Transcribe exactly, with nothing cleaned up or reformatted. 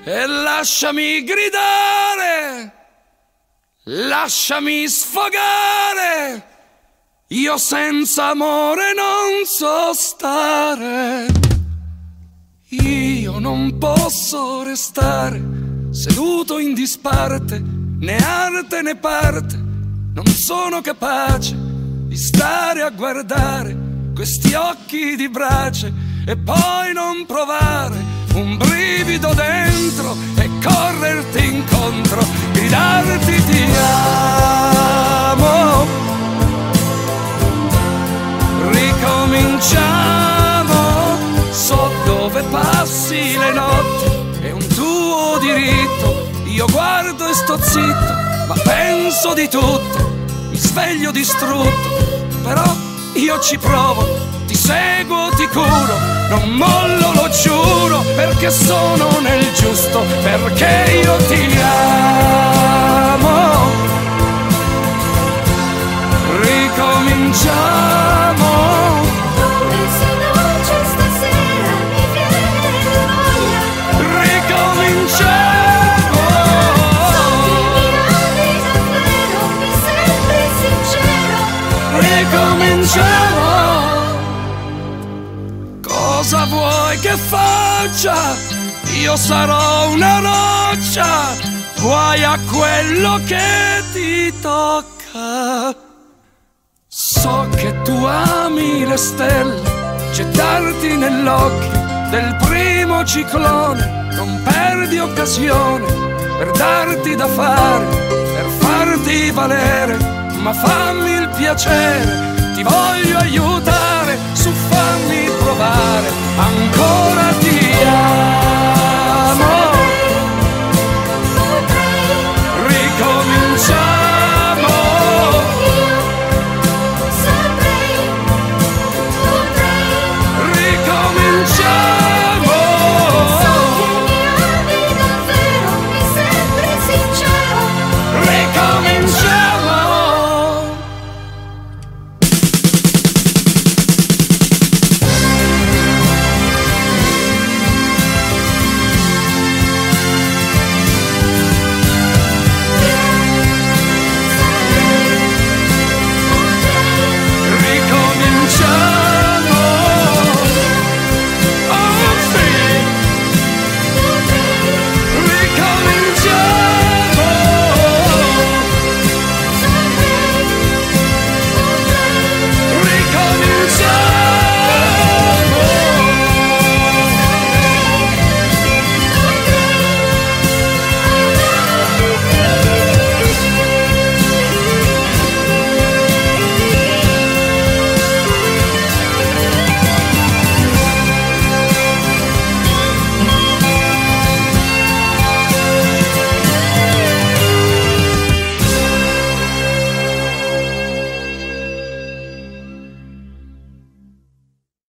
e lasciami gridare, lasciami sfogare, io senza amore non so stare. Io non posso restare seduto in disparte, né arte né parte, non sono capace di stare a guardare questi occhi di brace e poi non provare un brivido dentro e correrti incontro, gridarti ti amo. Ricominciamo, so dove passi le notti, è un tuo diritto, io guardo e sto zitto, ma penso di tutto, mi sveglio distrutto, però io ci provo, ti seguo, ti curo, non mollo, lo giuro, perché sono nel giusto, perché io ti amo. Ricominciamo. Come se non c'è stasera mi viene voglia. Ricominciamo. So che mi ami davvero, mi sembri sincero. Ricominciamo. Cosa vuoi che faccia? Io sarò una roccia, guai a quello che ti tocca. So che tu ami le stelle, gettarti nell'occhio del primo ciclone, non perdi occasione per darti da fare, per farti valere, ma fammi il piacere, ti voglio aiutare, su fammi provare, ancora ti